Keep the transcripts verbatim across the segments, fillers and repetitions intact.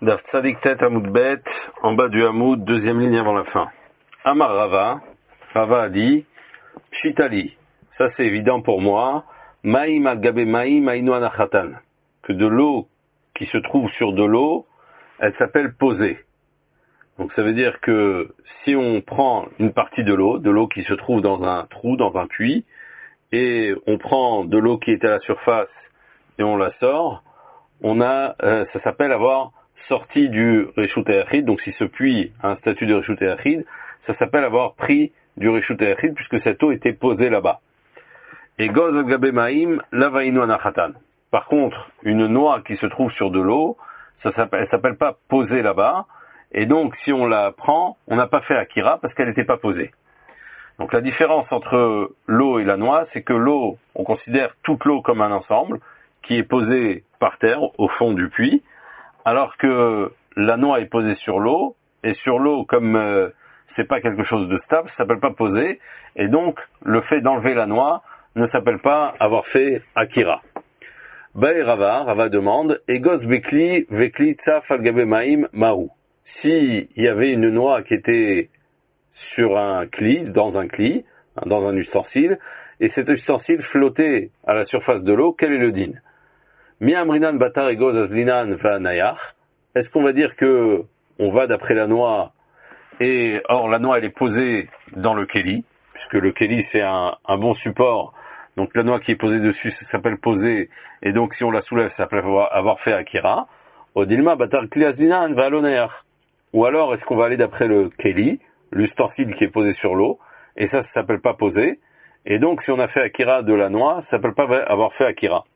Daf Tzadik Tet Hamoud Bet, en bas du Hamoud, deuxième ligne avant la fin. Amar Rava, Rava a dit, Pshitali, ça c'est évident pour moi, Maïm al gabe maïm aïno anachatan, que de l'eau qui se trouve sur de l'eau, elle s'appelle posée. Donc ça veut dire que si on prend une partie de l'eau, de l'eau qui se trouve dans un trou, dans un puits, et on prend de l'eau qui est à la surface et on la sort, on a, euh, ça s'appelle avoir sorti du Reshut Hayachid. Donc si ce puits a un statut de Reshut Hayachid, ça s'appelle avoir pris du Reshut Hayachid puisque cette eau était posée là-bas. Et Goz al gabe maïm lavainu anachatan. Par contre, une noix qui se trouve sur de l'eau, ça s'appelle, elle s'appelle pas posée là-bas. Et donc si on la prend, on n'a pas fait Akira parce qu'elle n'était pas posée. Donc la différence entre l'eau et la noix, c'est que l'eau, on considère toute l'eau comme un ensemble qui est posée par terre au fond du puits, alors que la noix est posée sur l'eau, et sur l'eau, comme euh, c'est pas quelque chose de stable, ça s'appelle pas posé, et donc le fait d'enlever la noix ne s'appelle pas avoir fait Akira. Bae Rava, Rava demande, Egos Bekli, Vekli Tsaf al gabe maïm Mahu. Si il y avait une noix qui était sur un cli, dans un cli, dans un ustensile, et cet ustensile flottait à la surface de l'eau, quel est le din? Mi amrinan batar egos azlinan va'anayach. Est-ce qu'on va dire que on va d'après la noix, et or la noix elle est posée dans le keli, puisque le keli c'est un, un bon support, donc la noix qui est posée dessus ça s'appelle poser, et donc si on la soulève ça s'appelle avoir, avoir fait akira. Odilma batar kli azlinan va'alonayach. Ou alors est-ce qu'on va aller d'après le keli, l'ustensile qui est posé sur l'eau, et ça, ça s'appelle pas poser. Et donc, si on a fait Akira de la noix, ça s'appelle pas avoir fait Akira.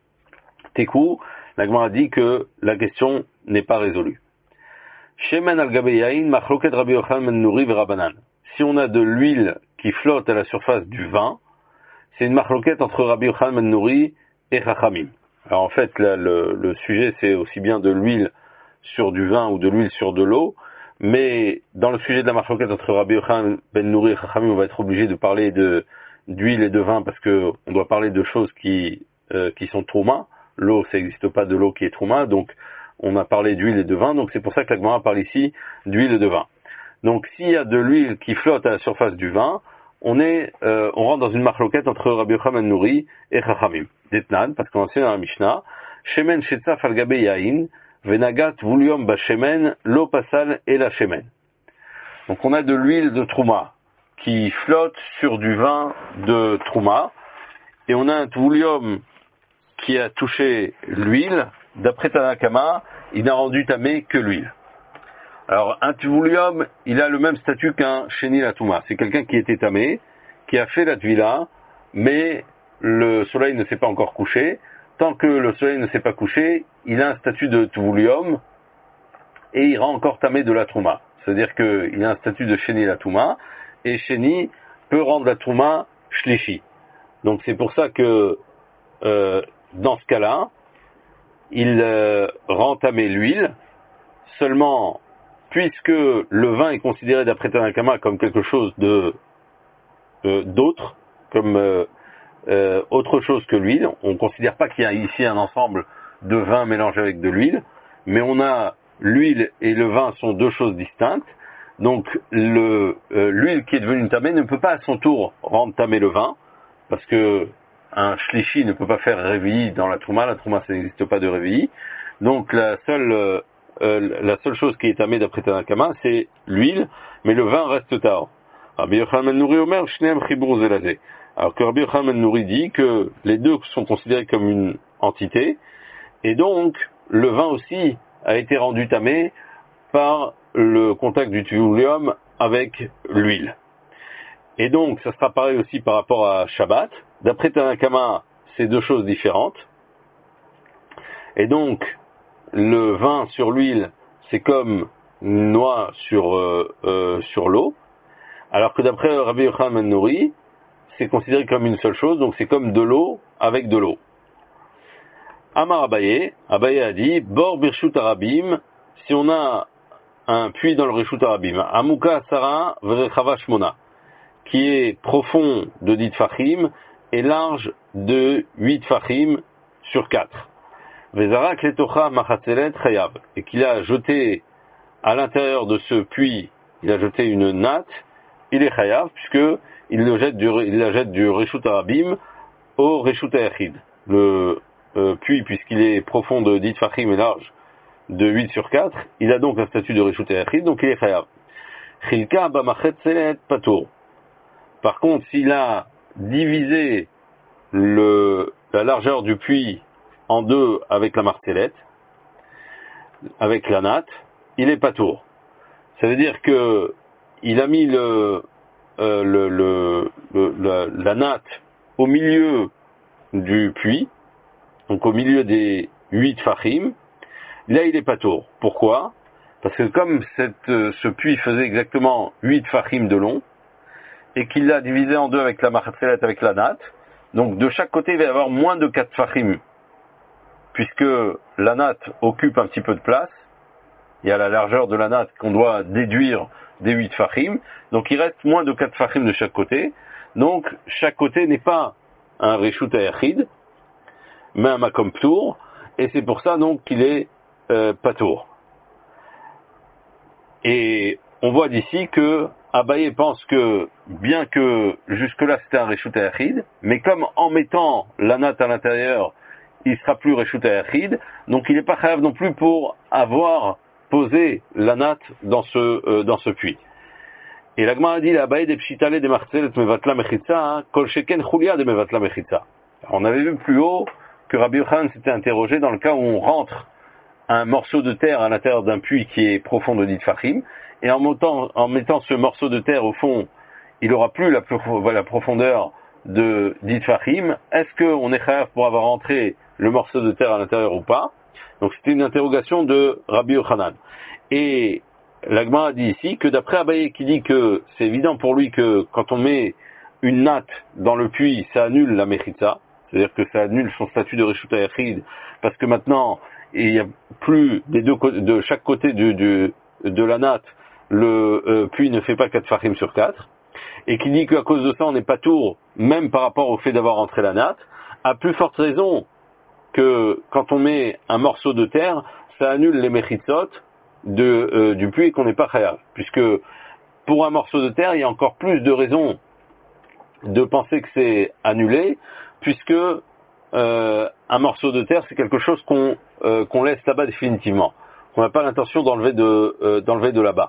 Tekou, la Gemara dit que la question n'est pas résolue. Shemen al gabe yain machloket Rabbi Yochanan ben Nuri v'Rabanan. Si on a de l'huile qui flotte à la surface du vin, c'est une machloket entre Rabbi Yochanan ben Nuri et Chachamim. Alors en fait, là, le, le sujet, c'est aussi bien de l'huile sur du vin ou de l'huile sur de l'eau, mais dans le sujet de la machloket entre Rabbi Yochanan ben Nuri et Chachamim, on va être obligé de parler de d'huile et de vin parce que on doit parler de choses qui euh, qui sont trouma. L'eau, ça n'existe pas de l'eau qui est trouma, donc on a parlé d'huile et de vin, donc c'est pour ça que la Gemara parle ici d'huile et de vin. Donc s'il y a de l'huile qui flotte à la surface du vin, on est euh, on rentre dans une machloket entre Rabbi Yochanan ben Nuri et Chachamim. Detnan, parce qu'on enseigne dans la Mishnah, shemen shetzaf al gabe yain venagat vulium bashemen lo pasal et la shemen. Donc on a de l'huile de trouma qui flotte sur du vin de trouma, et on a un tvoulium qui a touché l'huile. D'après Tanakama, il n'a rendu tamé que l'huile. Alors un tvoulium, il a le même statut qu'un sheni latouma. C'est quelqu'un qui était tamé, qui a fait la tvila, mais le soleil ne s'est pas encore couché. Tant que le soleil ne s'est pas couché, il a un statut de tvoulium, et il rend encore tamé de la trouma. C'est-à-dire qu'il a un statut de sheni latouma, et Sheni peut rendre la Trouma Shlishi. Donc c'est pour ça que euh, dans ce cas-là, il euh, rend tamé l'huile, seulement puisque le vin est considéré d'après Tanakama comme quelque chose de euh, d'autre, comme euh, euh, autre chose que l'huile. On ne considère pas qu'il y a ici un ensemble de vin mélangé avec de l'huile, mais on a l'huile et le vin sont deux choses distinctes. Donc le, euh, l'huile qui est devenue tamée ne peut pas à son tour rendre tamé le vin, parce que un shlishi ne peut pas faire réveilli dans la trouma. La trouma, ça n'existe pas de réveilli. Donc la seule, euh, euh, la seule chose qui est tamée d'après Tanakama, c'est l'huile, mais le vin reste tard. Rabbi Yochanan ben Nuri omer shneim chibur zelazé. Alors que Rabbi Yochanan ben Nuri dit que les deux sont considérés comme une entité, et donc le vin aussi a été rendu tamé par le contact du tvoulium avec l'huile. Et donc, ça sera pareil aussi par rapport à Shabbat. D'après Tanakama, c'est deux choses différentes. Et donc, le vin sur l'huile, c'est comme une noix sur, euh, euh, sur l'eau. Alors que d'après Rabbi Yochanan ben Nuri, c'est considéré comme une seule chose, donc c'est comme de l'eau avec de l'eau. Amar Abaye, Abaye a dit, Bor birshut arabim, si on a un puits dans le Reshut Arabim, Amuka Asara Vrechava Shmona, qui est profond de dix fachim et large de huit fachim sur quatre. Vezarak letocha machatzelet chayav, et qu'il a jeté à l'intérieur de ce puits, il a jeté une natte, il est chayav, puisque il le jette du, il la jette du reshut harabim au reshut hayachid. Le euh, puits, puisqu'il est profond de dix tfachim et large de huit sur quatre, il a donc un statut de reshut hayachid, donc il est chayav. Chilka b'machatzelet patour. Par contre, s'il a divisé le, la largeur du puits en deux avec la marcellette, avec la natte, il est patour. Ça veut dire que il a mis le, euh, le, le, le la, la natte au milieu du puits, donc au milieu des huit fachim. Là, il est patour. Pourquoi? Parce que comme cette, ce puits faisait exactement huit fachim de long, et qu'il l'a divisé en deux avec la marcellette, avec la natte, donc de chaque côté, il va y avoir moins de quatre fachim, puisque la natte occupe un petit peu de place. Il y a la largeur de la natte qu'on doit déduire des huit fachim, donc il reste moins de quatre fachim de chaque côté. Donc chaque côté n'est pas un reshut hayachid, mais un makom ptour, et c'est pour ça donc qu'il est euh, patour. Et on voit d'ici que Abaye pense que, bien que jusque-là c'était un reshut hayachid, mais comme en mettant la natte à l'intérieur, il sera plus reshut hayachid, donc il n'est pas chayav non plus pour avoir posé la natte dans ce euh, dans ce puits. Et la Gemara dit Abaye des pshitale des marcelet mevatla mechitza, kol sheken chulia de mevatla mechitza. On avait vu plus haut que Rabbi Yochanan s'était interrogé dans le cas où on rentre un morceau de terre à l'intérieur d'un puits qui est profond de dix tfachim, et en mettant, en mettant ce morceau de terre au fond, il aura plus la, la profondeur de dix tfachim. Est-ce qu'on est chayav pour avoir rentré le morceau de terre à l'intérieur ou pas? Donc c'était une interrogation de Rabbi Yochanan. Et la Gemara dit ici que d'après Abaye qui dit que c'est évident pour lui que quand on met une natte dans le puits, ça annule la mechitza, c'est-à-dire que ça annule son statut de reshut hayachid, parce que maintenant il n'y a plus des deux de chaque côté du, du, de la natte, le euh, puits ne fait pas quatre fachim sur quatre, et qui dit qu'à cause de ça on n'est pas tour, même par rapport au fait d'avoir rentré la natte, à plus forte raison que quand on met un morceau de terre, ça annule les mechitzot de, euh, du puits et qu'on n'est pas chayav. Puisque pour un morceau de terre, il y a encore plus de raisons de penser que c'est annulé, puisque euh, un morceau de terre, c'est quelque chose qu'on euh, qu'on laisse là-bas définitivement. On n'a pas l'intention d'enlever de, euh, d'enlever de là-bas.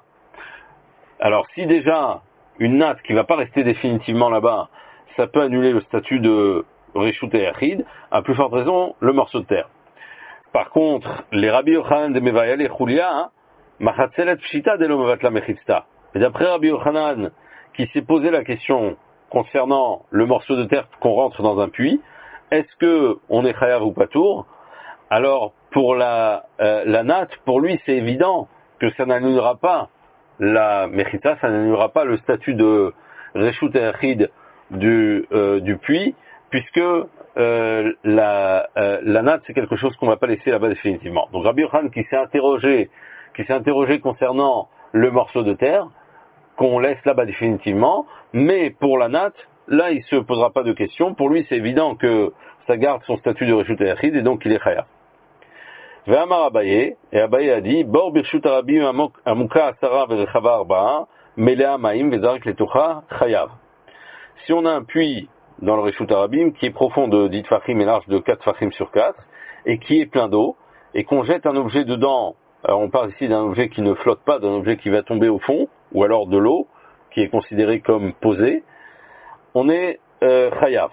Alors si déjà une natte qui va pas rester définitivement là-bas, ça peut annuler le statut de reshut hayachid, à plus forte raison le morceau de terre. Par contre, les Rabbi Yochanan de Mevayale et Chulia, machatzelet pshita de lo mevatla mechitzta. Et d'après Rabbi Yochanan, qui s'est posé la question concernant le morceau de terre qu'on rentre dans un puits, est-ce que on est chayav ou patour? Alors pour la euh, la natte, pour lui c'est évident que ça n'annulera pas la mechitza, ça n'annulera pas le statut de reshut hayachid du euh, du puits, puisque euh, la euh, la natte c'est quelque chose qu'on va pas laisser là-bas définitivement. Donc Rabbi Yochanan qui s'est interrogé qui s'est interrogé concernant le morceau de terre qu'on laisse là-bas définitivement, mais pour la natte, là il se posera pas de questions. Pour lui c'est évident que ça garde son statut de reshut hayachid et donc il est chayav. Ve'amar Abaye, et Abaye a dit Bor birshut harabim amuka asara verechava arba'a melea ma'im vezarik letocha chayav. Si on a un puits dans le reshut harabim qui est profond de dix tfachim et large de quatre tfachim sur quatre et qui est plein d'eau et qu'on jette un objet dedans, alors on parle ici d'un objet qui ne flotte pas, d'un objet qui va tomber au fond, ou alors de l'eau qui est considérée comme posée, on est euh, chayav.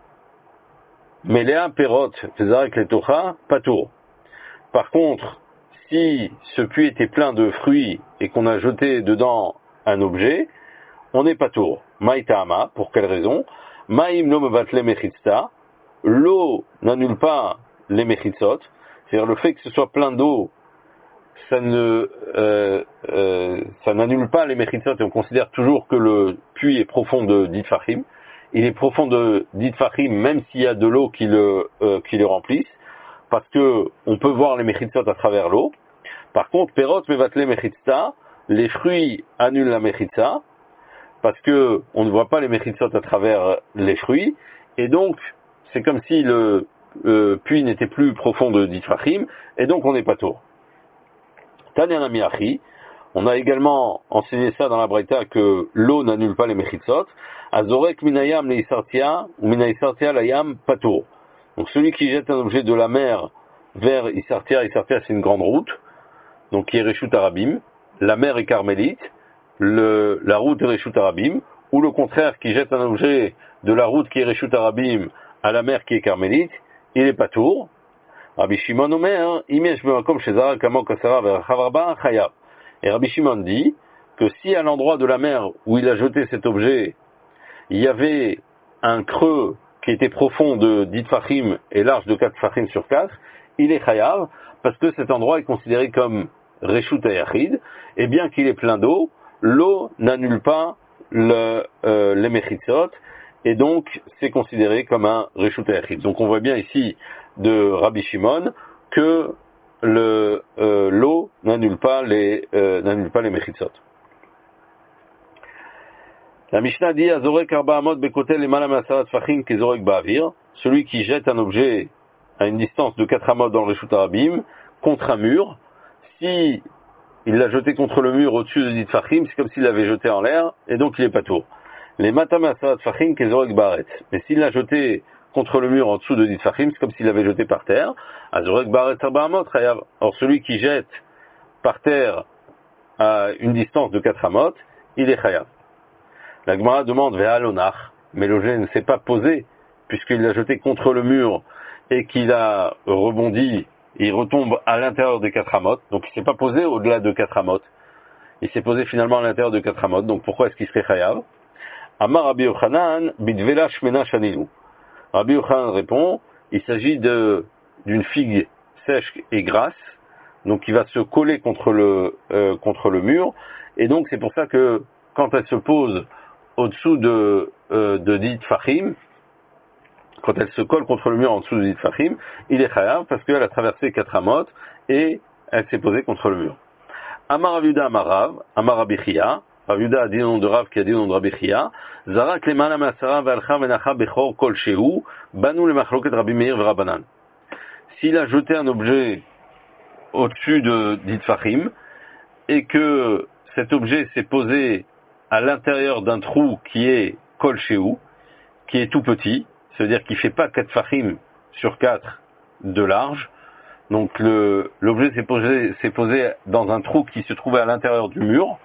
Melea perot vezarik letocha patour. Par contre, si ce puits était plein de fruits et qu'on a jeté dedans un objet, on n'est pas tour. Maïtama, pour quelle raison? Maïm no mevatle mechitzta, l'eau n'annule pas les mechitzot, c'est-à-dire le fait que ce soit plein d'eau, ça ne, euh, euh, ça n'annule pas les mechitzot et on considère toujours que le puits est profond de dix tfachim. Il est profond de dix tfachim même s'il y a de l'eau qui le, euh, qui le remplisse, parce que on peut voir les mechitzot à travers l'eau. Par contre, perot mevatle mechitzta, les fruits annulent la mechitza, parce que on ne voit pas les mechitzot à travers les fruits, et donc c'est comme si le euh, puits n'était plus profond de dix tfachim, et donc on n'est pas tour. Tanya Miachi, on a également enseigné ça dans la Braïta que l'eau n'annule pas les mechitzot. Azorek minayam leisartia ou minaisartia layam patour. Donc celui qui jette un objet de la mer vers Isartia, Isartia c'est une grande route, donc qui est Reshut Arabim, la mer est carmélite, le, la route est Reshut Arabim, ou le contraire, qui jette un objet de la route qui est Reshut Arabim à la mer qui est carmélite, il est patour. Rabbi Shimon Omer, Imesh b'makom shezara kamo kasara v'rachavarba chayav. Et Rabbi Shimon dit que si à l'endroit de la mer où il a jeté cet objet, il y avait un creux qui était profond de dix tfachim et large de quatre tfachim sur quatre, il est chayav, parce que cet endroit est considéré comme reshut hayachid, et bien qu'il est plein d'eau, l'eau n'annule pas le, euh, les mechitzot, et donc c'est considéré comme un reshut hayachid. Donc on voit bien ici de Rabbi Shimon que le, euh, l'eau n'annule pas les, euh, n'annule pas les mechitzot. La Mishnah dit Azorek arba amot bekotel et malam asarat tfachim kezorek ba'avir. Celui qui jette un objet à une distance de quatre amot dans le Reshut Arabim contre un mur, si il l'a jeté contre le mur au-dessus de dix tfachim, c'est comme s'il l'avait jeté en l'air, et donc il est pas tour. Les matam asarat tfachim kezorek ba'aretz. Mais s'il l'a jeté contre le mur en dessous de dix tfachim, c'est comme s'il l'avait jeté par terre. Azorek ba'aretz arba amot chayav. Or celui qui jette par terre à une distance de quatre amot, il est chayav. La Gemara demande Ve'alonach, mais l'objet ne s'est pas posé, puisqu'il l'a jeté contre le mur et qu'il a rebondi, il retombe à l'intérieur des quatre amotes, donc il ne s'est pas posé au-delà de quatre amotes. Il s'est posé finalement à l'intérieur de quatre amotes, donc pourquoi est-ce qu'il serait chayav? Amar Rabbi Yochanan, bidvela shmena shanilu. Rabbi Yochanan répond, il s'agit de, d'une figue sèche et grasse, donc qui va se coller contre le, euh, contre le mur, et donc c'est pour ça que quand elle se pose au-dessous de, euh, de dix tfachim, quand elle se colle contre le mur en dessous de dix tfachim, il est chayav parce qu'elle a traversé quatre amotes et elle s'est posée contre le mur. Amar Raviuda Amar Rav, Amar Rabbi Chia, Raviuda a dit le nom de Rav qui a dit le nom de Rabbi Chia, Zarak lemana me'asara ve'alcha ve'nacha bechor kol shehu, banu le machloket Rabbi Meir ve'Rabanan. S'il a jeté un objet au-dessus de dix tfachim et que cet objet s'est posé à l'intérieur d'un trou qui est kol shehu, qui est tout petit, c'est-à-dire qu'il ne fait pas quatre tfachim sur quatre de large. Donc le, l'objet s'est posé, s'est posé dans un trou qui se trouvait à l'intérieur du mur,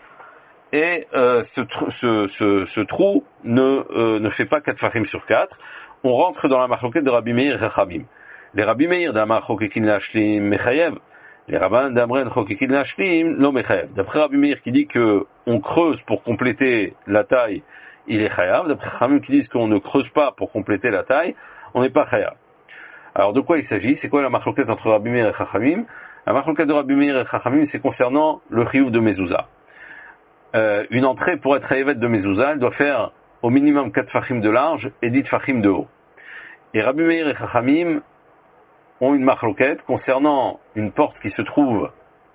et euh, ce, ce, ce, ce trou ne, euh, ne fait pas quatre tfachim sur quatre. On rentre dans la machloket de Rabbi Meir et Chachamim. Les Rabbi Meir d'Amar chokekin lashlim mechayev, les rabbins d'Amren chokekin lashlim lo mechayev. D'après Rabbi Meir qui dit que on creuse pour compléter la taille, il est chayav. D'après Chachamim qui disent qu'on ne creuse pas pour compléter la taille, on n'est pas chayav. Alors de quoi il s'agit? C'est quoi la machloket entre Rabbi Meir et Chachamim? La machloket de Rabbi Meir et Chachamim, c'est concernant le chiyuv de mezouza. Euh, une entrée pour être chayavet de mezouza, elle doit faire au minimum quatre tfachim de large et dix tfachim de haut. Et Rabbi Meir et Chachamim ont une machloket concernant une porte qui se trouve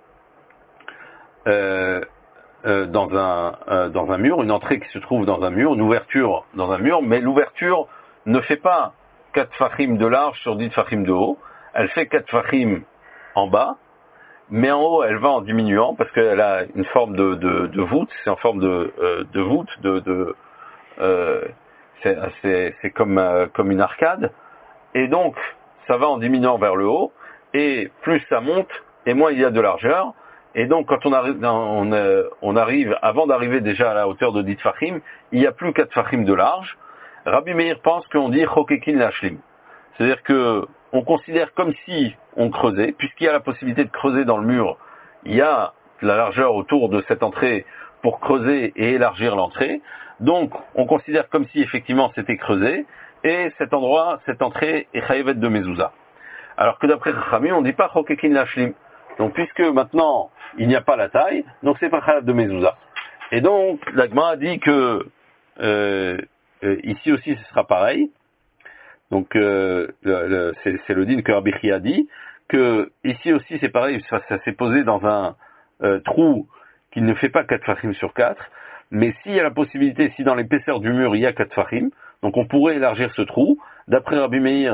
euh, euh, dans un euh, dans un mur, une entrée qui se trouve dans un mur, une ouverture dans un mur, mais l'ouverture ne fait pas quatre tfachim de large sur dix tfachim de haut, elle fait quatre tfachim en bas, mais en haut elle va en diminuant parce qu'elle a une forme de, de, de voûte, c'est en forme de, euh, de voûte, de, de euh, c'est, c'est, c'est comme, euh, comme une arcade, et donc ça va en diminuant vers le haut, et plus ça monte, et moins il y a de largeur, et donc quand on arrive, on, euh, on arrive avant d'arriver déjà à la hauteur de dix tfachim, il n'y a plus quatre tfachim de large. Rabbi Meir pense qu'on dit chokekin lashlim, c'est-à-dire que on considère comme si on creusait, puisqu'il y a la possibilité de creuser dans le mur, il y a la largeur autour de cette entrée pour creuser et élargir l'entrée, donc on considère comme si effectivement c'était creusé, et cet endroit, cette entrée est chayavet de mezouza. Alors que d'après Chachamim, on ne dit pas chokekin lashlim. Donc puisque maintenant il n'y a pas la taille, donc c'est pas chayavet de mezouza. Et donc la Gemara dit que euh, euh, ici aussi ce sera pareil. Donc euh, le, le, c'est, c'est le din que Rabbi Chia dit, que ici aussi c'est pareil, ça, ça s'est posé dans un euh, trou qui ne fait pas quatre tfachim sur quatre, mais s'il y a la possibilité, si dans l'épaisseur du mur il y a quatre tfachim, donc on pourrait élargir ce trou. D'après Rabbi Meir,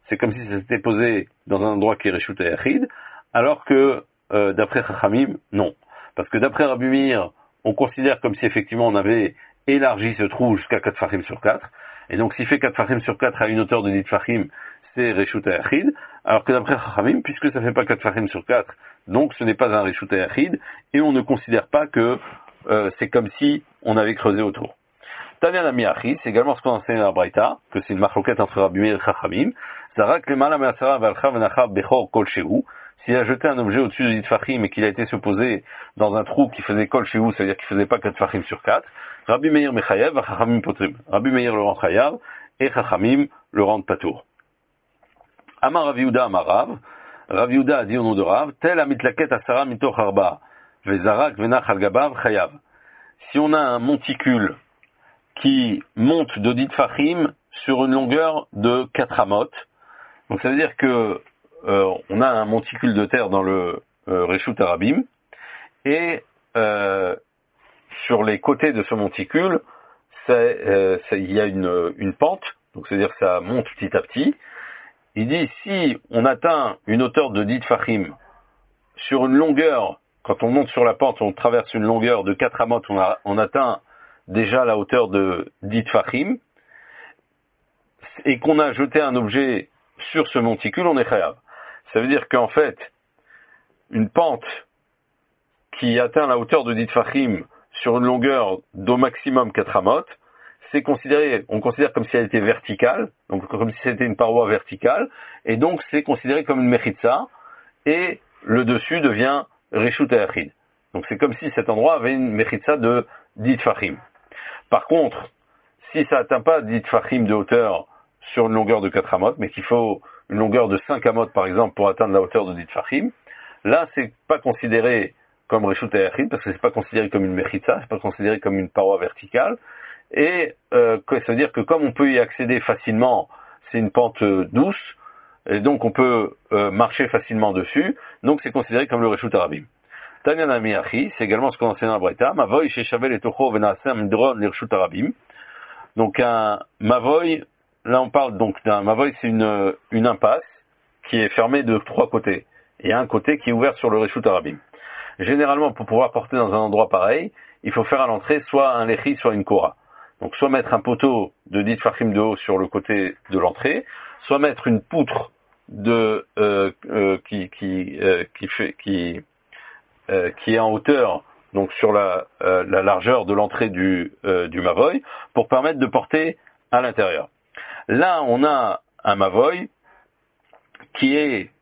c'est comme si ça s'était posé dans un endroit qui est Reshut Hayachid, alors que euh, d'après Chachamim, non. Parce que d'après Rabbi Meir, on considère comme si effectivement on avait élargi ce trou jusqu'à quatre fachim sur quatre, et donc s'il fait quatre fachim sur quatre à une hauteur de dix fachim, c'est Reshut Hayachid, alors que d'après Chachamim, puisque ça fait pas quatre fachim sur quatre, donc ce n'est pas un Reshut Hayachid, et on ne considère pas que euh, c'est comme si on avait creusé autour. Tanya Namiachi, c'est également ce qu'on enseigne dans la Braïta, que c'est une marloquette entre Rabbi Meir et Chachamim. Zarak lemala me'asara ve'alcha ve'nacha bechor kol shehu. S'il a jeté un objet au-dessus de dix fachim et qu'il a été se poser dans un trou qui faisait kol shehu, c'est-à-dire qu'il faisait pas quatre fachim sur quatre, Rabbi Meir mechayev, Chachamim potrim. Rabbi Meir le rend chayav, et Chachamim le rend patour. Amar Rav Yehuda Amar Rav. Rav Yehuda a dit au nom de Rav, tel amitlaket asara mitoch arba, ve'zarak ve'nach al gabav chayav. Si on a un monticule qui monte de dix fachim sur une longueur de quatre amot. Donc ça veut dire que euh, on a un monticule de terre dans le euh, Reshut Arabim, et euh, sur les côtés de ce monticule, euh, il y a une, une pente, donc c'est-à-dire que ça monte petit à petit. Il dit, si on atteint une hauteur de dix fachim sur une longueur, quand on monte sur la pente, on traverse une longueur de quatre amot, on, a, on atteint déjà la hauteur de dix fachim, et qu'on a jeté un objet sur ce monticule, on est chayav. Ça veut dire qu'en fait, une pente qui atteint la hauteur de dix fachim sur une longueur d'au maximum quatre amot, c'est considéré, on considère comme si elle était verticale, donc comme si c'était une paroi verticale, et donc c'est considéré comme une mechitza, et le dessus devient Reshut Hayachid. Donc c'est comme si cet endroit avait une mechitza de dix fachim. Par contre, si ça atteint pas dix fachim de hauteur sur une longueur de quatre amot, mais qu'il faut une longueur de cinq amot par exemple pour atteindre la hauteur de dix fachim, là c'est pas considéré comme Reshut Hayachid, parce que c'est pas considéré comme une mechitza, c'est pas considéré comme une paroi verticale, et euh, ça veut dire que comme on peut y accéder facilement, c'est une pente douce, et donc on peut euh, marcher facilement dessus, donc c'est considéré comme le Reshut Arabim. Tanya Namiachi, c'est également ce qu'on enseigne dans la Braïta, Mavoy sheshavel etocho ve'naaseh midron l'Reshut Arabim. Donc un Mavoy, là on parle donc d'un Mavoy, c'est une, une impasse qui est fermée de trois côtés, et un côté qui est ouvert sur le Reshut Arabim. Généralement, pour pouvoir porter dans un endroit pareil, il faut faire à l'entrée soit un lechi, soit une kora. Donc soit mettre un poteau de dix fachim de haut sur le côté de l'entrée, soit mettre une poutre de euh, euh, qui qui euh, qui fait qui euh, qui est en hauteur, donc sur la euh, la largeur de l'entrée du euh, du mavoy, pour permettre de porter à l'intérieur. Là, on a un mavoy qui est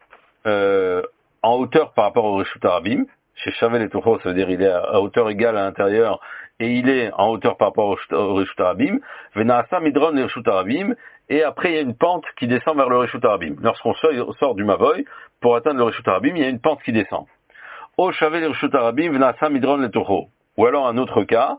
euh, en hauteur par rapport au Reshut Arabim. Chez Shavel et Tocho, ça veut dire il est à hauteur égale à l'intérieur, et il est en hauteur par rapport au Reshut Arabim. Venaasa midron le Reshut Arabim, et après il y a une pente qui descend vers le Reshut Arabim. Lorsqu'on sort du Mavoy, pour atteindre le Reshut Arabim, il y a une pente qui descend. O Shavel le Reshut Arabim, Venaasa midron le Tocho. Ou alors un autre cas,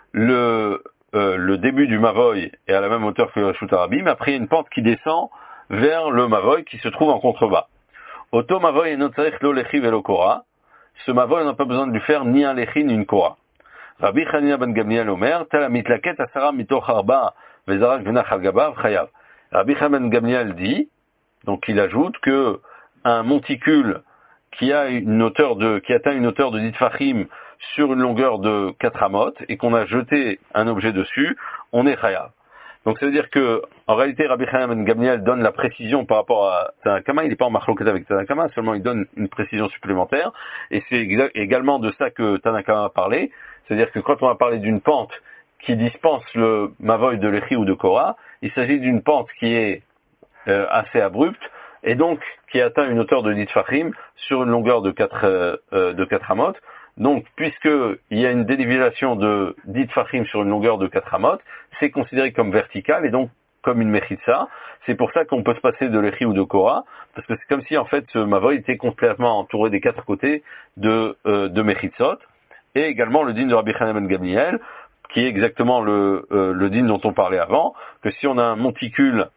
le, euh, le début du Mavoy est à la même hauteur que le Reshut Arabim, après il y a une pente qui descend vers le Mavoy qui se trouve en contrebas. Oto Mavoy et notzarech lo lechi velo kora. Ce mavoy, on n'a pas besoin de lui faire ni un lechi ni une kora. Rabbi Chanina ben Gamliel Omer, tel mitlaket asara mitoch arba vezarak venach al gabav chayav. Rabbi Chanina ben Gamliel dit, donc il ajoute que un monticule qui a une hauteur de, qui atteint une hauteur de dix fachim sur une longueur de quatre amot et qu'on a jeté un objet dessus, on est chayav. Donc ça veut dire que, en réalité, Rabbi Chanina ben Gamliel donne la précision par rapport à Tanakama, il n'est pas en marloquet avec Tanakama, seulement il donne une précision supplémentaire, et c'est également de ça que Tanakama a parlé, c'est-à-dire que quand on a parlé d'une pente qui dispense le mavoy de Lechi ou de Kora, il s'agit d'une pente qui est euh, assez abrupte, et donc qui atteint une hauteur de dix fachim sur une longueur de quatre euh, de quatre amot. Donc, puisqu'il y a une dénivellation de dix fachim sur une longueur de quatre amot, c'est considéré comme vertical et donc comme une mechitza. C'est pour ça qu'on peut se passer de lechi ou de kora, parce que c'est comme si en fait ce mavoy était complètement entouré des quatre côtés de euh, de mechitzot. Et également le din de Rabbi Chanina ben Gamliel, qui est exactement le euh, le din dont on parlait avant, que si on a un monticule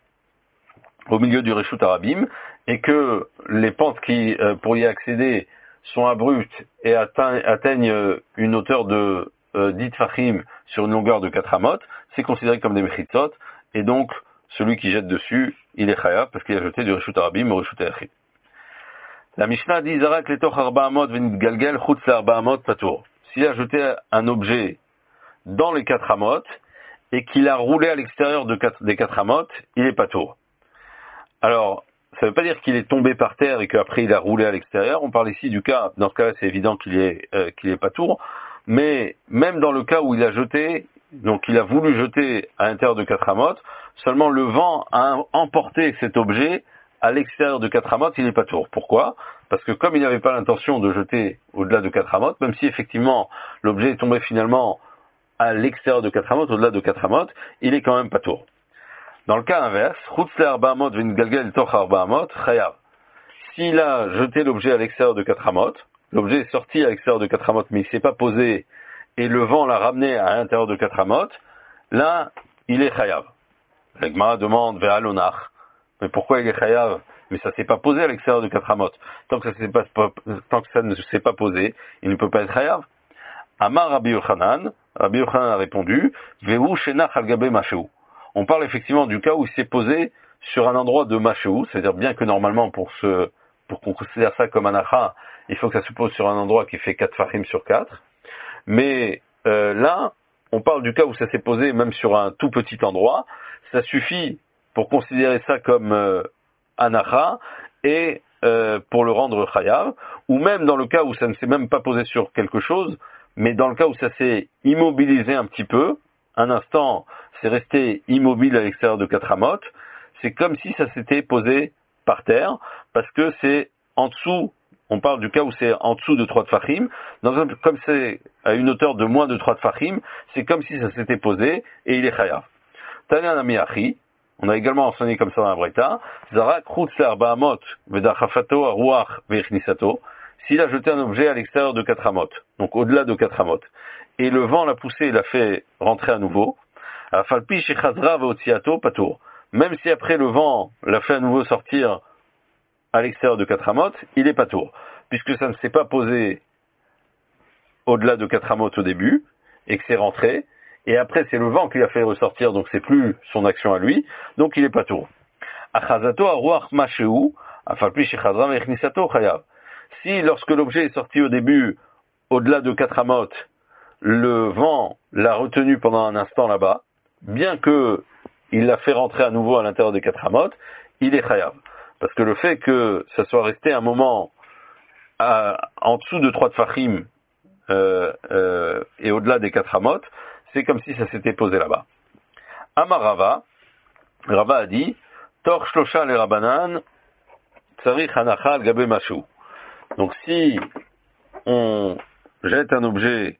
au milieu du Reshut Arabim et que les pentes qui euh, pour y accéder sont abruptes et atteignent, atteignent une hauteur de euh, dix fachim sur une longueur de quatre amot, c'est considéré comme des mechitzot, et donc celui qui jette dessus il est chayav parce qu'il a jeté du reshut harabim au reshut hayachid. La Mishnah dit Zarak letoch arba amot venit galgel chutz la arba amot patour. S'il a jeté un objet dans les quatre amot et qu'il a roulé à l'extérieur de quatre, des quatre amot, il est patour. Alors, ça ne veut pas dire qu'il est tombé par terre et qu'après il a roulé à l'extérieur. On parle ici du cas, dans ce cas-là, c'est évident qu'il est euh, qu'il est patour. Mais même dans le cas où il a jeté, donc il a voulu jeter à l'intérieur de quatre amot, seulement le vent a emporté cet objet à l'extérieur de quatre amot, il n'est pas tour. Pourquoi? Parce que comme il n'avait pas l'intention de jeter au-delà de quatre amot, même si effectivement l'objet est tombé finalement à l'extérieur de quatre amot, au-delà de quatre amot, il est quand même pas tour. Dans le cas inverse, chutz le arba amot vin galgel toch arba amot chayav. S'il a jeté l'objet à l'extérieur de quatre amot, l'objet est sorti à l'extérieur de quatre amot, mais il s'est pas posé et le vent l'a ramené à l'intérieur de quatre amot, là, il est chayav. La Gemara demande ve'alonach. Mais pourquoi il est chayav? Mais ça s'est pas posé à l'extérieur de quatre amot. Tant que ça s'est pas, tant que ça ne s'est pas posé, il ne peut pas être chayav. Amar Rabbi Yochanan, Rabbi Yochanan a répondu, ve'u shenach al gabe masheu. On parle effectivement du cas où il s'est posé sur un endroit de masheu, c'est-à-dire bien que normalement pour ce, pour qu'on considère ça comme anacha, il faut que ça se pose sur un endroit qui fait quatre fachim sur quatre. Mais euh, là, on parle du cas où ça s'est posé même sur un tout petit endroit, ça suffit pour considérer ça comme euh, anacha et euh, pour le rendre chayav, ou même dans le cas où ça ne s'est même pas posé sur quelque chose, mais dans le cas où ça s'est immobilisé un petit peu, un instant, c'est resté immobile à l'extérieur de quatre amot, c'est comme si ça s'était posé par terre, parce que c'est en dessous, on parle du cas où c'est en dessous de trois tfachim, dans un, comme c'est à une hauteur de moins de trois tfachim, c'est comme si ça s'était posé, et il est chayav. Tanya Nami Achi, on a également enseigné comme ça dans la Braïta, Zarak chutz l'arba amot vedachafato aruach veichnisato, s'il a jeté un objet à l'extérieur de quatre amot, donc au-delà de quatre amot, et le vent l'a poussé et l'a fait rentrer à nouveau, afalpi shechazra veotziato patour, même si après le vent l'a fait à nouveau sortir à l'extérieur de quatre amot, il est patour, puisque ça ne s'est pas posé au-delà de quatre amot au début, et que c'est rentré, et après c'est le vent qui l'a fait ressortir, donc c'est plus son action à lui, donc il est patour. Achazato aruach masheu, afalpi shechazra veichnisato chayav. Si, lorsque l'objet est sorti au début, au-delà de quatre amot, le vent l'a retenu pendant un instant là-bas, bien que il l'a fait rentrer à nouveau à l'intérieur des quatre amot, il est chayav. Parce que le fait que ça soit resté un moment à, en dessous de trois tfachim euh, euh, et au-delà des quatre amot, c'est comme si ça s'était posé là-bas. Amar Rava, Rava a dit, Tor shlosha le rabanan, tsarich hanacha al gabe mashou. Donc si on jette un objet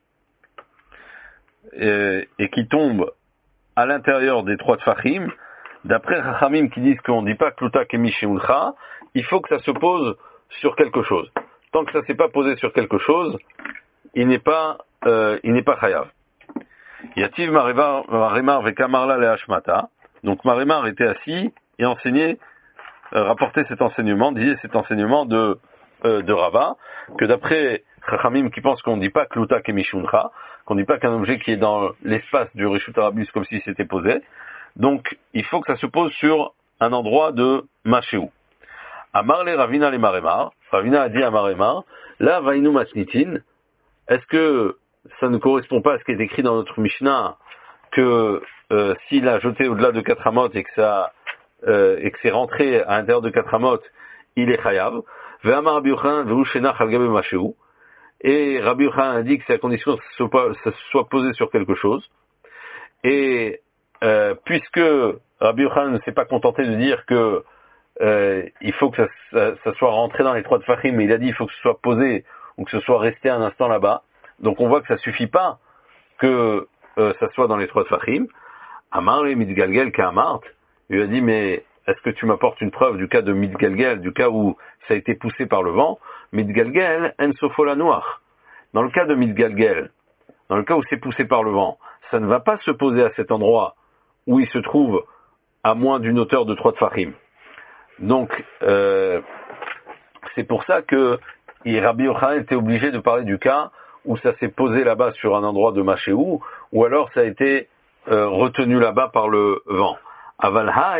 et, et qui tombe à l'intérieur des trois tfachim, d'après Chachamim qui disent qu'on ne dit pas Kluta Kemi Sheuncha, il faut que ça se pose sur quelque chose. Tant que ça ne s'est pas posé sur quelque chose, il n'est pas, euh, il n'est pas chayav. Yativ Marimar Vekamarla le Hashmata. Donc Marimar était assis et enseignait, euh, rapportait cet enseignement, disait cet enseignement de euh, de Rava, que d'après Chachamim qui pensent qu'on ne dit pas Kluta Kemi Sheuncha, qu'on ne dit pas qu'un objet qui est dans l'espace du Reshut Harabim comme s'il s'était posé. Donc, il faut que ça se pose sur un endroit de Masheu. Amar le Ravina le Maremar. Ravina a dit à Maremar, là, Vainu Matnitin, est-ce que ça ne correspond pas à ce qui est écrit dans notre Mishnah, que euh, s'il a jeté au-delà de quatre amot et que ça euh, et que c'est rentré à l'intérieur de quatre amot, il est chayav. Ve'amar Rabbi Yochanan ve'u shenach al gabe masheu. Et Rabbi Yochanan a dit que c'est à condition que ça se soit posé sur quelque chose. Et Euh, puisque Rabbi Yochanan ne s'est pas contenté de dire que euh, il faut que ça, ça, ça soit rentré dans les trois tfachim, mais il a dit il faut que ce soit posé ou que ce soit resté un instant là-bas. Donc on voit que ça suffit pas que euh, ça soit dans les trois tfachim. Amar le mitgalgel ka'amart, il lui a dit mais est-ce que tu m'apportes une preuve du cas de mitgalgel, du cas où ça a été poussé par le vent? Mitgalgel en sofola noir. Dans le cas de mitgalgel, dans le cas où c'est poussé par le vent, ça ne va pas se poser à cet endroit où il se trouve à moins d'une hauteur de trois tfachim. Donc, euh, c'est pour ça que Rabbi Yochanan était obligé de parler du cas où ça s'est posé là-bas sur un endroit de Masheu, ou alors ça a été euh, retenu là-bas par le vent. Aval hay,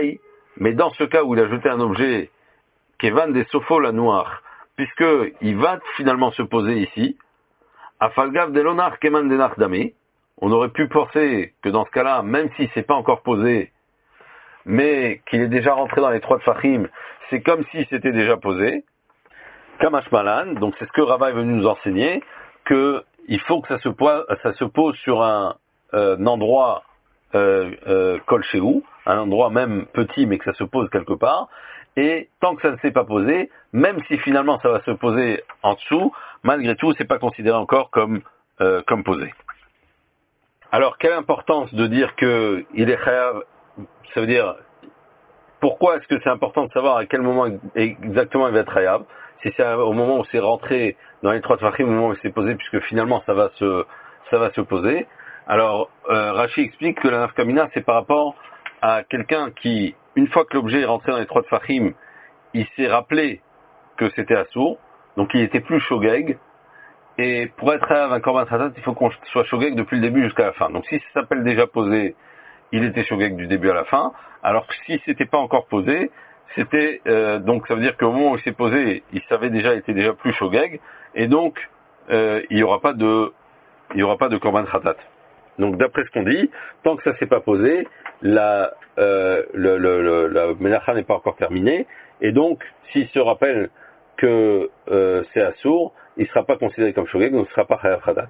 Mais dans ce cas où il a jeté un objet, Kevan des Sofo la noire, puisque il va finalement se poser ici, Afalgav de l'onar Keman de Dame, on aurait pu penser que dans ce cas-là, même si c'est pas encore posé, mais qu'il est déjà rentré dans les trois de Fahim, c'est comme si c'était déjà posé. Kamash Malan, donc c'est ce que Rava est venu nous enseigner, que il faut que ça se pose, ça se pose sur un, euh, un endroit euh, euh, kol shehu, un endroit même petit mais que ça se pose quelque part, et tant que ça ne s'est pas posé, même si finalement ça va se poser en dessous, malgré tout c'est pas considéré encore comme euh, comme posé. Alors quelle importance de dire que il est chayav, ça veut dire pourquoi est-ce que c'est important de savoir à quel moment exactement il va être chayav? Si c'est au moment où c'est rentré dans les trois tefachim, au moment où c'est posé, puisque finalement ça va se, ça va se poser. Alors, euh, Rashi explique que la nafkamina, c'est par rapport à quelqu'un qui, une fois que l'objet est rentré dans les trois tefachim, il s'est rappelé que c'était assourd, donc il était plus shogeg, et pour être chayav un korban khatat, il faut qu'on soit shogeg depuis le début jusqu'à la fin. Donc si ça s'appelle déjà posé, il était shogeg du début à la fin, alors que si c'était pas encore posé, c'était euh, donc ça veut dire qu'au moment où il s'est posé, il savait déjà, il était déjà plus shogeg, et donc euh, il y aura pas de, il y aura pas de korban khatat. Donc d'après ce qu'on dit, tant que ça s'est pas posé, la euh, le, le, le, la melacha n'est pas encore terminée, et donc s'il se rappelle que euh, c'est assour, il sera pas considéré comme shogeg, donc il sera pas chayav khatat.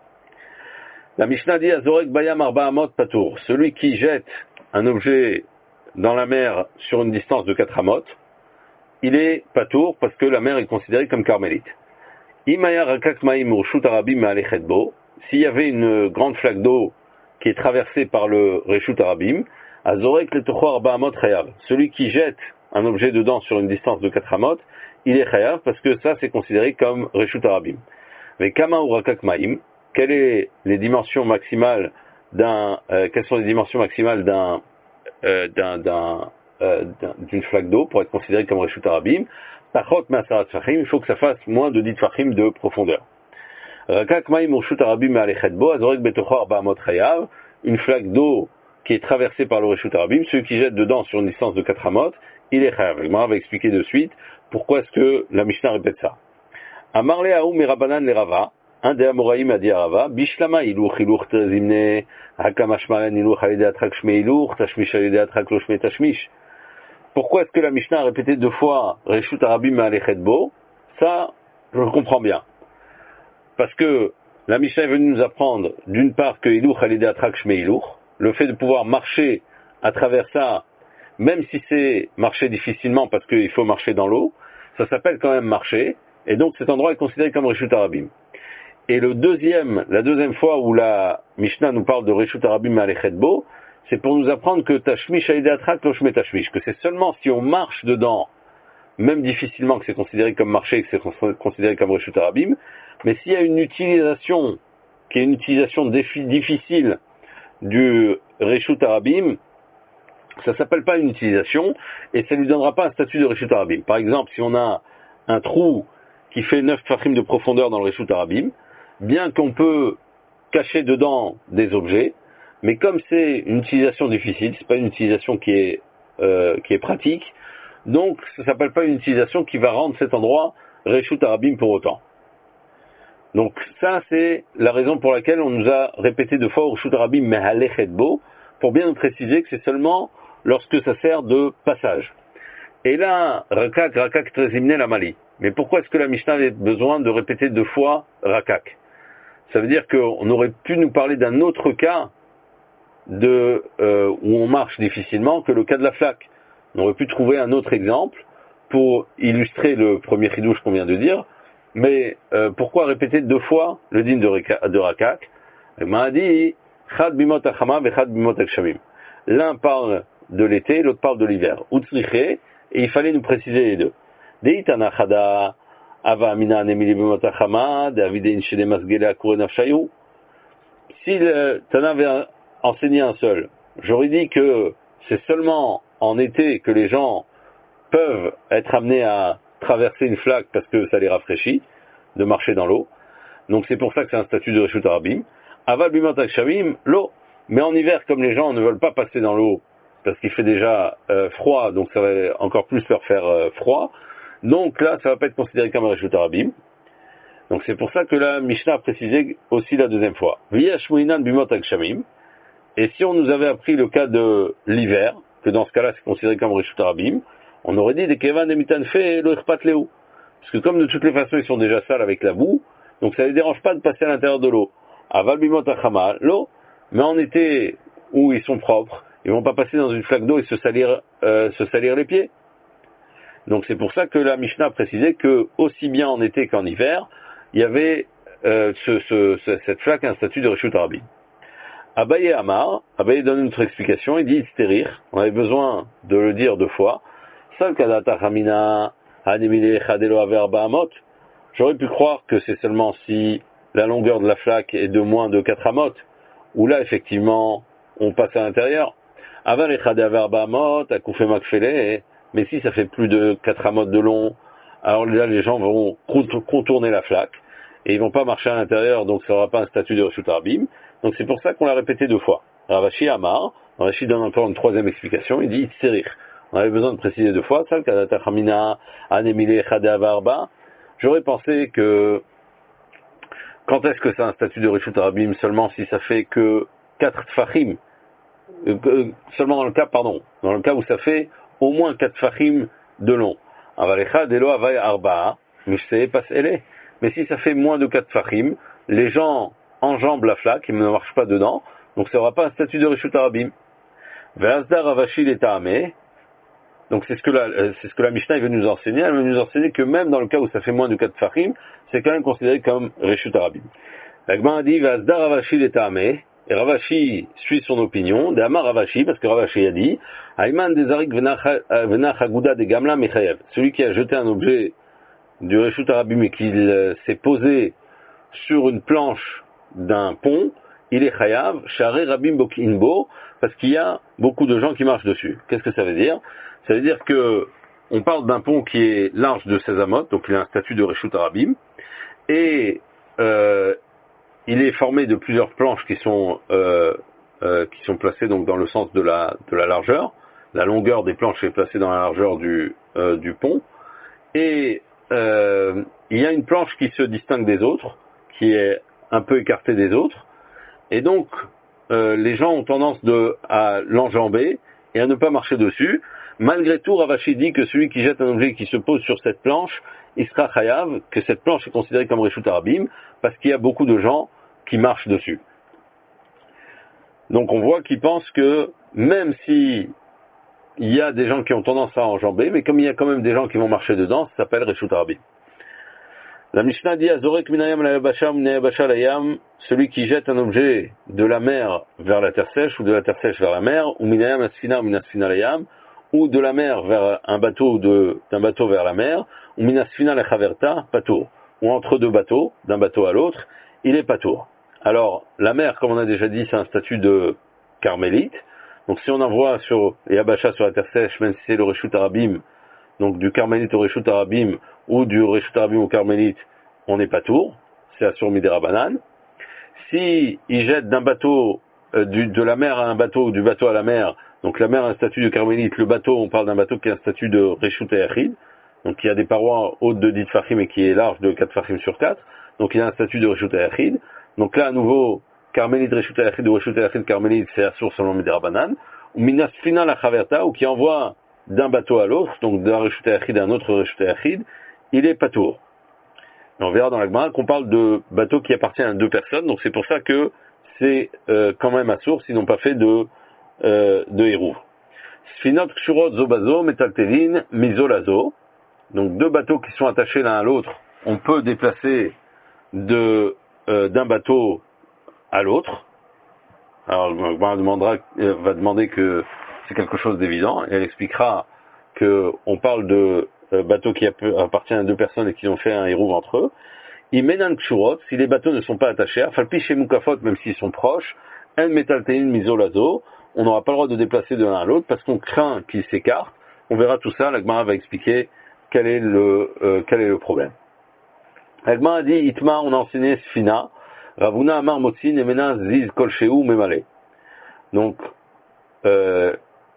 La Mishnah dit Azorek Bayam Arba Amot Patour, celui qui jette un objet dans la mer sur une distance de quatre amot, il est patour parce que la mer est considérée comme carmélite. Imaya Rakak Maim Urshut Arabim Ma'alechetbo, s'il y avait une grande flaque d'eau qui est traversée par le Reshut Arabim, Azorek Letocho Arba Amot Chayav, celui qui jette un objet dedans sur une distance de quatre amot, il est Chayav parce que ça c'est considéré comme Reshut Arabim. Mais Kama Urakak Maim, quelles sont les dimensions maximales d'un, euh, quelles sont les dimensions maximales d'un, euh, d'un, d'un, euh, d'un, d'une flaque d'eau pour être considéré comme Reshut Arabim? Pachot Masarat Fahim, il faut que ça fasse moins de dix Fahim de profondeur. Rakak Maim Reshut Arabim Me'alechetbo, Azorek Betocho Arba Amot Chayav, une flaque d'eau qui est traversée par le Reshut Arabim, celui qui jette dedans sur une distance de quatre amot, il est Chayav. Le Gemara va expliquer de suite pourquoi est-ce que la Mishnah répète ça. Amarle Aoum Merabanan le Rava, un des Amoraïm a dit à Rava, Bishlama iluch iluch tezimne, hakamashmalan iluch alide atrak shme iluch, tashmish alide atrak lo shme tashmish. Pourquoi est-ce que la Mishnah a répété deux fois Reshut Arabim Me'alechetbo? Ça, je comprends bien. Parce que la Mishnah est venue nous apprendre, d'une part, que iluch alide atrak shme iluch, le fait de pouvoir marcher à travers ça, même si c'est marcher difficilement parce qu'il faut marcher dans l'eau, ça s'appelle quand même marcher, et donc cet endroit est considéré comme Reshut Arabim. Et le deuxième, la deuxième fois où la Mishnah nous parle de Reshut Arabim Me'alechetbo, c'est pour nous apprendre que Tashmish alide atrak lo shme tashmish, que c'est seulement si on marche dedans, même difficilement, que c'est considéré comme marcher, que c'est considéré comme Reshut Arabim, mais s'il y a une utilisation, qui est une utilisation défi, difficile du Reshut Arabim, ça s'appelle pas une utilisation, et ça lui donnera pas un statut de Reshut Arabim. Par exemple, si on a un trou qui fait neuf tfachim de profondeur dans le Reshut Arabim, bien qu'on peut cacher dedans des objets, mais comme c'est une utilisation difficile, c'est pas une utilisation qui est euh, qui est pratique, donc ça s'appelle pas une utilisation qui va rendre cet endroit Reshut Arabim pour autant. Donc ça c'est la raison pour laquelle on nous a répété deux fois Reshut Arabim Me'alechetbo, pour bien nous préciser que c'est seulement lorsque ça sert de passage. Et là, Rakak, Rakak Trezimne la Mali. Mais pourquoi est-ce que la Mishnah avait besoin de répéter deux fois Rakak? Ça veut dire qu'on aurait pu nous parler d'un autre cas de euh, où on marche difficilement que le cas de la flaque. On aurait pu trouver un autre exemple pour illustrer le premier chidouche qu'on vient de dire. Mais euh, pourquoi répéter deux fois le din de, Reka, de Rakak? Il m'a dit Chad bimot achama ve chad bimot akshamim. L'un parle de l'été, l'autre parle de l'hiver. Utsriche, et il fallait nous préciser les deux. Deitana chada ava amina nemili bimot achama de avidein shene masgele akure nafshayu. Si le Tana avait enseigné un seul, j'aurais dit que c'est seulement en été que les gens peuvent être amenés à traverser une flaque parce que ça les rafraîchit de marcher dans l'eau. Donc c'est pour ça que c'est un statut de Reshut Arabim. Aval bimot akshamim, l'eau. Mais en hiver, comme les gens ne veulent pas passer dans l'eau parce qu'il fait déjà euh, froid, donc ça va encore plus leur faire euh, froid. Donc là, ça va pas être considéré comme un Reshut Harabim. Donc c'est pour ça que la Mishnah a précisé aussi la deuxième fois. V'yashmuinan bimot agshamim. Et si on nous avait appris le cas de l'hiver, que dans ce cas-là c'est considéré comme Reshut Harabim, on aurait dit des kevan de mitanfe et lo irpat leu. Parce que comme de toutes les façons ils sont déjà sales avec la boue, donc ça ne les dérange pas de passer à l'intérieur de l'eau. Aval bimot achama, l'eau. Mais en été où ils sont propres, ils vont pas passer dans une flaque d'eau et se salir, euh, se salir les pieds. Donc c'est pour ça que la Mishnah a précisé que aussi bien en été qu'en hiver, il y avait euh, ce, ce, ce, cette flaque un statut de Reshut Harabim. Abaye Amar, Abaye donne une autre explication, il dit Itzterir, on avait besoin de le dire deux fois. Sal kadata chamina hanimile chadelo aver ba'amot. J'aurais pu croire que c'est seulement si la longueur de la flaque est de moins de quatre amot, où là effectivement on passe à l'intérieur. Aval echade aver ba'amot, akoufé makfele, mais si ça fait plus de quatre amot de long, alors là les gens vont contourner la flaque, et ils vont pas marcher à l'intérieur, donc ça n'aura pas un statut de Reshut Harabim. Donc c'est pour ça qu'on l'a répété deux fois. Ravashi Amar, Ravashi donne encore une troisième explication, il dit Itzerir. On avait besoin de préciser deux fois, ça, Kadata Chamina, Anemile Chade Avarba. J'aurais pensé que, quand est-ce que c'est un statut de Reshut Harabim seulement si ça fait que quatre tfachim, euh, seulement dans le cas, pardon, dans le cas où ça fait au moins quatre tfachim de long. Avalecha Delo Avay Arba, Mishsei Pas Ele. Mais si ça fait moins de quatre tfachim, les gens enjambent la flaque, ils ne marchent pas dedans, donc ça n'aura pas un statut de Reshut Harabim. Ve'azdar Ravashi l'Eta'ameh. Donc c'est ce que la, c'est ce que la Mishnah veut nous enseigner. Elle veut nous enseigner que même dans le cas où ça fait moins de quatre tfachim, c'est quand même considéré comme Reshut Harabim. La Gemara a dit Ve'azdar Ravashi l'Eta'ameh. Et Ravashi suit son opinion, d'Amar Ravashi, parce que Ravashi a dit Ayman dezarik venach aguda de gamla mechayev. Celui qui a jeté un objet du Reshut Harabim et qu'il s'est posé sur une planche d'un pont, il est chayav, share rabim bokinbo, parce qu'il y a beaucoup de gens qui marchent dessus. Qu'est-ce que ça veut dire? Ça veut dire que on parle d'un pont qui est large de seize amot, donc il a un statut de Reshut Harabim, et euh, il est formé de plusieurs planches qui sont euh, euh, qui sont placées donc dans le sens de la de la largeur. La longueur des planches est placée dans la largeur du euh, du pont, et euh, il y a une planche qui se distingue des autres, qui est un peu écartée des autres, et donc euh, les gens ont tendance de, à l'enjamber et à ne pas marcher dessus. Malgré tout, Ravashi dit que celui qui jette un objet qui se pose sur cette planche, il sera chayav, que cette planche est considérée comme Reshut Harabim, parce qu'il y a beaucoup de gens qui marchent dessus. Donc on voit qu'il pense que même si il y a des gens qui ont tendance à enjamber, mais comme il y a quand même des gens qui vont marcher dedans, ça s'appelle Reshut Harabim. La Mishnah dit Azorek minayam la yabasha minayabasha la yam, celui qui jette un objet de la mer vers la terre sèche ou de la terre sèche vers la mer, ou minayam asfina ou minasfina la yam, ou de la mer vers un bateau de, d'un bateau vers la mer, ou minasfina la chaverta, patour, ou entre deux bateaux, d'un bateau à l'autre, il est patour. Alors, la mer, comme on a déjà dit, c'est un statut de carmélite. Donc si on envoie sur Yabasha, sur la terre sèche, même si c'est le Reshut Harabim, donc du carmélite au Reshut Harabim, ou du Reshut Harabim au carmélite, on n'est pas tour, c'est Assur Midera Banan. Si il jette d'un bateau, euh, du, de la mer à un bateau, ou du bateau à la mer, donc la mer a un statut de carmélite, le bateau, on parle d'un bateau qui a un statut de Reshut Hayachid, donc qui a des parois hautes de dix tfachim et qui est large de quatre tfachim sur quatre, donc il a un statut de Reshut Hayachid. Donc là, à nouveau, carmélite, Reshut Hayachid, ou Reshut Hayachid, carmélite, c'est Assur selon Midera Banan. Ou Minasfina la Chaverta, ou qui envoie d'un bateau à l'autre, donc d'un Reshut Hayachid à un autre Reshut Hayachid, il est patour. Et on verra dans la Gemara qu'on parle de bateau qui appartient à deux personnes, donc c'est pour ça que c'est euh, quand même Assur s'ils n'ont pas fait de, euh, de hérouv. Sfinot kshurot zobazo metaltelin mizolazo, donc deux bateaux qui sont attachés l'un à l'autre, on peut déplacer de, euh, d'un bateau à l'autre. Alors la Gemara demandera, euh, va demander que c'est quelque chose d'évident, et elle expliquera que on parle de euh, bateaux qui appartiennent à deux personnes et qui ont fait un hérouv entre eux. Imenan kshurot, si les bateaux ne sont pas attachés, falpi chez mukafot, même s'ils sont proches, en metaltein misolazo, on n'aura pas le droit de déplacer de l'un à l'autre parce qu'on craint qu'ils s'écartent. On verra tout ça, la Gemara va expliquer quel est le, euh, quel est le problème. La Gemara a dit, Itma, on a enseigné Sfina, Ravuna Amar Motsin, Emena Ziz Kolsheu Memale. Donc, euh,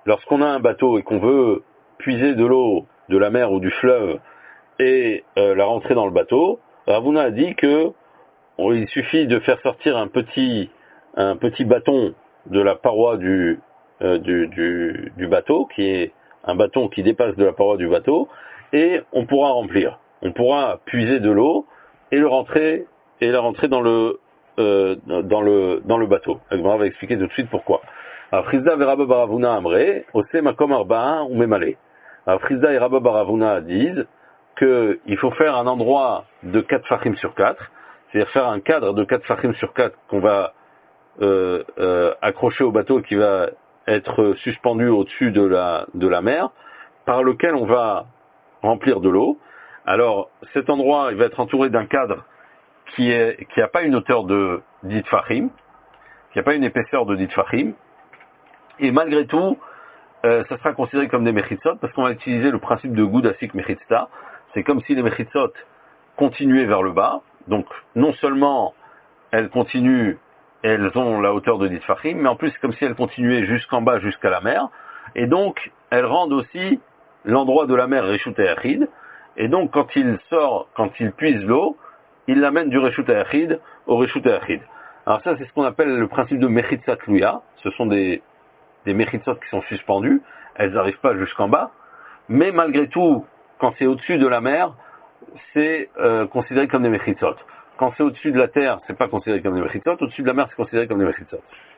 lorsqu'on a un bateau et qu'on veut puiser de l'eau de la mer ou du fleuve et euh, la rentrer dans le bateau, Ravuna a dit que on, il suffit de faire sortir un petit, un petit bâton de la paroi du, euh, du, du, du bateau, qui est un bâton qui dépasse de la paroi du bateau, et on pourra remplir. On pourra puiser de l'eau et le rentrer et la rentrer dans le euh, dans le dans le bateau. On va expliquer tout de suite pourquoi. Alors Frizda et Rabba Baravuna Amre, Ose Makom Arba'in ou Memale. Alors Frizda et Rabba Baravuna disent que il faut faire un endroit de quatre fachim sur quatre, c'est-à-dire faire un cadre de quatre fachim sur quatre qu'on va euh, euh, accrocher au bateau, qui va être suspendu au-dessus de la de la mer, par lequel on va remplir de l'eau. Alors cet endroit, il va être entouré d'un cadre qui est qui a pas une hauteur de dix tfachim, qui a pas une épaisseur de dix tfachim, et malgré tout, euh, ça sera considéré comme des mechitzot, parce qu'on va utiliser le principe de Gudasik Mechitzta. C'est comme si les mechitzot continuaient vers le bas, donc non seulement elles continuent, elles ont la hauteur de dix tfachim, mais en plus c'est comme si elles continuaient jusqu'en bas, jusqu'à la mer, et donc elles rendent aussi l'endroit de la mer Reshut HaYachid, et donc quand il sort, quand il puise l'eau, il l'amène du Reshut HaYachid au Reshut HaYachid. Alors ça, c'est ce qu'on appelle le principe de Mechitzat Luya. Ce sont des, des Mechitzot qui sont suspendus, elles n'arrivent pas jusqu'en bas, mais malgré tout, quand c'est au-dessus de la mer, c'est euh, considéré comme des Mechitzot. Quand c'est au-dessus de la terre, c'est pas considéré comme des Mechitzot, au-dessus de la mer, c'est considéré comme des Mechitzot.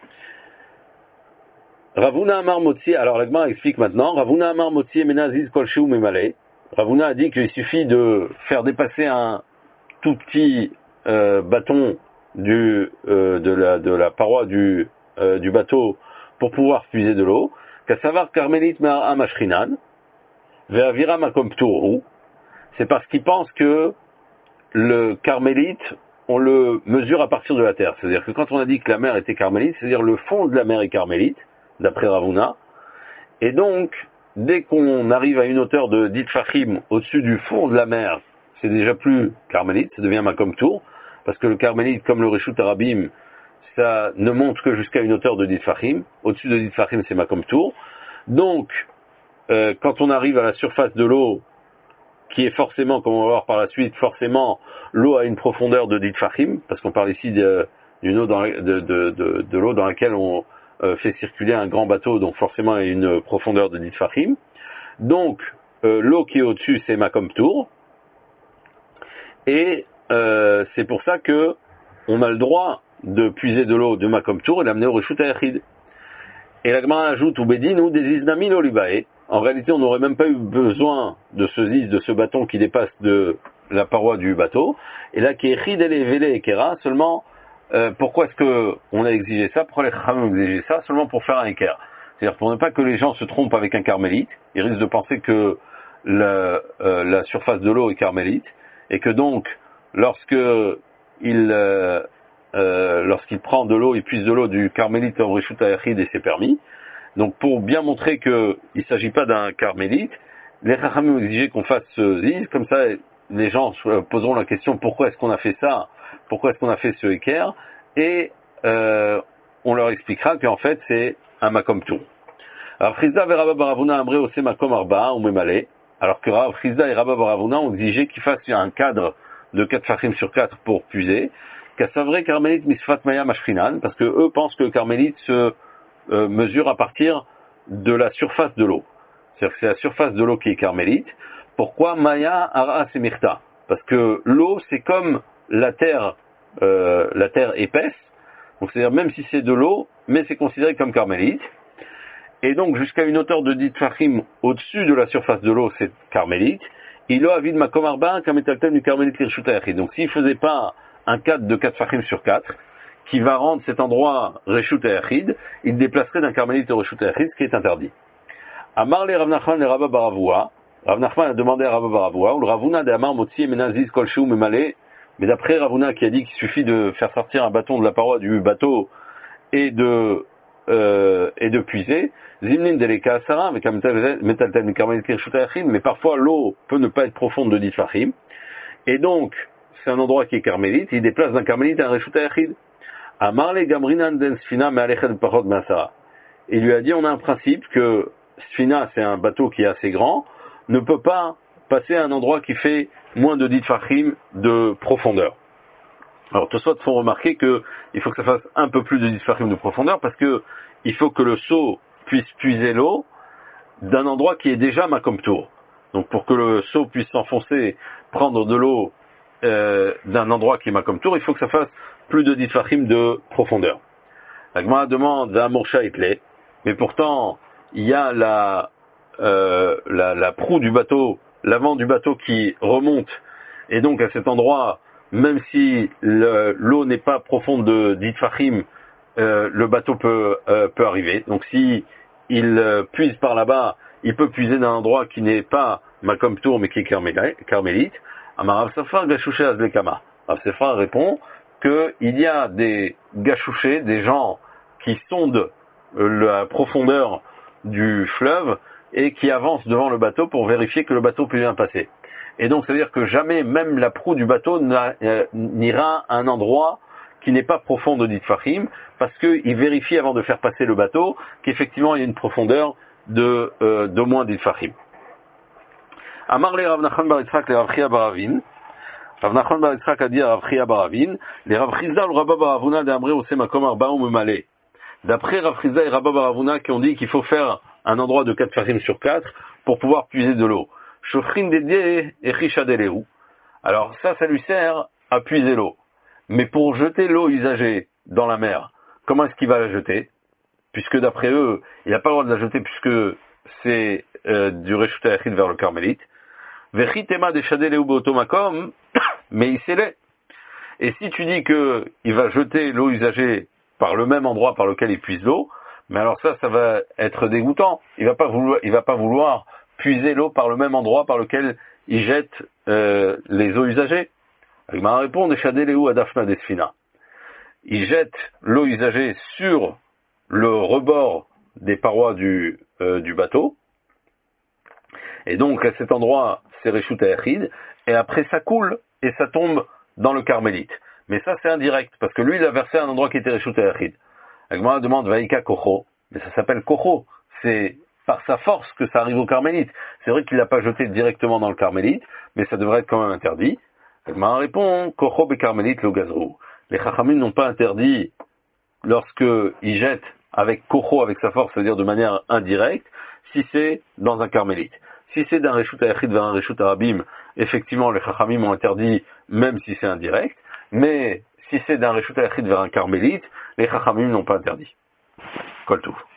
Ravuna Amar Motzi, alors l'Agmara explique maintenant, Ravuna Amar Motzi Menaziz Kolsheu Memale. Ravuna a dit qu'il suffit de faire dépasser un tout petit euh, bâton du, euh, de, la, de la paroi du, euh, du bateau pour pouvoir puiser de l'eau. Kassavar Karmelit Ma'am Ashrinan, Ve'avira Makom Ptourou. C'est parce qu'il pense que le carmélite, on le mesure à partir de la terre. C'est-à-dire que quand on a dit que la mer était carmélite, c'est-à-dire le fond de la mer est carmélite, d'après Ravuna. Et donc, dès qu'on arrive à une hauteur de dix tfachim au-dessus du fond de la mer, c'est déjà plus carmélite, ça devient Makom Tour, parce que le carmélite, comme le Reshut Arabim, ça ne monte que jusqu'à une hauteur de dix tfachim. Au-dessus de dix tfachim, c'est Makom Tour. Donc, euh, quand on arrive à la surface de l'eau, qui est forcément, comme on va voir par la suite, forcément, l'eau a une profondeur de dix tfachim, parce qu'on parle ici de, d'une eau dans la, de, de, de, de l'eau dans laquelle on euh, fait circuler un grand bateau, donc forcément, il y a une profondeur de dix tfachim. Donc, euh, l'eau qui est au-dessus, c'est Makom Tour. Et euh, c'est pour ça que on a le droit de puiser de l'eau de Makom Tour et l'amener au Reshut HaYachid. Et la Gemara ajoute, ou Bédin, ou des Iznamin Olibae. En réalité, on n'aurait même pas eu besoin de ce ziz, de ce bâton qui dépasse de la paroi du bateau. Et là, qui est Chidele Vele et Kera, seulement, euh, pourquoi est-ce que on a exigé ça? Pourquoi les Chachamim ont exigé ça? Seulement pour faire un équerre. C'est-à-dire pour ne pas que les gens se trompent avec un carmélite. Ils risquent de penser que la, euh, la surface de l'eau est carmélite. Et que donc, lorsque il, euh, euh, lorsqu'il prend de l'eau, il puise de l'eau du carmélite au Reshut HaYachid et c'est permis. Donc pour bien montrer qu'il ne s'agit pas d'un carmélite, les Chachamim ont exigé qu'on fasse ce ziz, comme ça les gens poseront la question pourquoi est-ce qu'on a fait ça, pourquoi est-ce qu'on a fait ce équerre, et euh, on leur expliquera qu'en fait c'est un Makom Tour. Alors Frizda et Rabba Baravuna Amre Ose Makom Arba'a ou Memale, alors que Frizda et Rabba Baravuna ont exigé qu'il fasse un cadre de quatre fachim sur quatre pour puiser, Kassavre Carmélite Misfat Maya Mashrinan, parce que eux pensent que le carmélite se Euh, mesure à partir de la surface de l'eau. C'est-à-dire que c'est la surface de l'eau qui est carmélite. Pourquoi Maya Ara Semirta? Parce que l'eau, c'est comme la terre, euh, la terre épaisse. Donc c'est-à-dire même si c'est de l'eau, mais c'est considéré comme carmélite. Et donc jusqu'à une hauteur de dix tfachim au-dessus de la surface de l'eau, c'est carmélite. Il a avid Makom Arba comme étaltem du carmélite Reshut HaYachid. Donc s'il faisait pas un cadre de quatre tfachim sur quatre, qui va rendre cet endroit Reshut HaYachid, il déplacerait d'un carmélite au Reshut HaYachid, ce qui est interdit. Amar le Rav Nachman le Rabba Baravua. Rav Nachman a demandé à Rabba Baravua, ou le Ravuna de Amar Motzi et Menaziz Kolsheu Memale. Mais d'après Ravuna qui a dit qu'il suffit de faire sortir un bâton de la paroi du bateau et de, euh, et de puiser, Zimnin Deleka Asara, avec un metalten carmélite Reshut HaYachid, mais parfois l'eau peut ne pas être profonde de dix tfachim. Et donc, c'est un endroit qui est carmélite, il déplace d'un carmélite à un Reshut HaYachid. Amarle Gamrinan den Sfina me'alechet pachot me'asara. il lui a dit, on a un principe que Sfina, c'est un bateau qui est assez grand, ne peut pas passer à un endroit qui fait moins de dix tfachim de profondeur. Alors, Tosfot font remarquer que il faut que ça fasse un peu plus de dix tfachim de profondeur parce que il faut que le seau puisse puiser l'eau d'un endroit qui est déjà Makom Tour. Donc, pour que le seau puisse s'enfoncer, prendre de l'eau euh, d'un endroit qui est Makom Tour, il faut que ça fasse plus de dix tfachim de profondeur. La Gemara demande d'un Morsha Itle, mais pourtant, il y a la, euh, la, la proue du bateau, l'avant du bateau qui remonte, et donc à cet endroit, même si le, l'eau n'est pas profonde de dix tfachim, euh, le bateau peut, euh, peut arriver. Donc si il euh, puise par là-bas, il peut puiser d'un endroit qui n'est pas Makom Tour, mais qui est carmélite. Amarav Safar Gashouché Azlekama. Rav Safar répond qu'il y a des gachouchés, des gens qui sondent la profondeur du fleuve et qui avancent devant le bateau pour vérifier que le bateau peut bien passer. Et donc, ça veut dire que jamais, même la proue du bateau n'ira à un endroit qui n'est pas profond de dix tfachim, parce qu'il vérifie avant de faire passer le bateau qu'effectivement il y a une profondeur de euh, d'au moins dix tfachim. Amar le Rav Nachman bar Yitzchak le Rav Chia bar Avin. Rav Nachman bar Yitzchak a dit à Rav Chia bar Avin, les Rav Chizda ou Rabba bar Avuna d'Amre Ose Makom Arba ou Memale. D'après Rav Chizda et Rabba bar Avuna qui ont dit qu'il faut faire un endroit de quatre tfachim sur quatre pour pouvoir puiser de l'eau. Shofrin dédié et Chishadelehu. Alors ça, ça lui sert à puiser l'eau. Mais pour jeter l'eau usagée dans la mer, comment est-ce qu'il va la jeter? Puisque d'après eux, il n'a pas le droit de la jeter puisque c'est euh, du Reshut HaYachid vers le Carmélite. Vechitema de Shadelehu Botomakom, mais il s'élève. Et si tu dis que il va jeter l'eau usagée par le même endroit par lequel il puise l'eau, mais alors ça, ça va être dégoûtant. Il va pas vouloir, il va pas vouloir puiser l'eau par le même endroit par lequel il jette euh, les eaux usagées. Il m'a répondu, Shadelehu Adafna Desfina. Il jette l'eau usagée sur le rebord des parois du, euh, du bateau. Et donc, à cet endroit, c'est Reshut HaYachid. Et après, ça coule et ça tombe dans le Carmélite. Mais ça, c'est indirect, parce que lui, il a versé à un endroit qui était Reshut HaYachid. Agmara demande, Vaïka Kocho. Mais ça s'appelle Kocho. C'est par sa force que ça arrive au Carmélite. C'est vrai qu'il l'a pas jeté directement dans le Carmélite, mais ça devrait être quand même interdit. Agmara répond, Kocho be Carmélite lo gazrou. Les Chachamim n'ont pas interdit lorsque ils jettent avec Kocho, avec sa force, c'est-à-dire de manière indirecte, si c'est dans un Carmélite. Si c'est d'un Reshut HaYachid vers un Reshut HaRabim, effectivement, les Chachamim ont interdit, même si c'est indirect, mais si c'est d'un Reshut HaYachid vers un Carmélite, les Chachamim n'ont pas interdit. Kol Tov.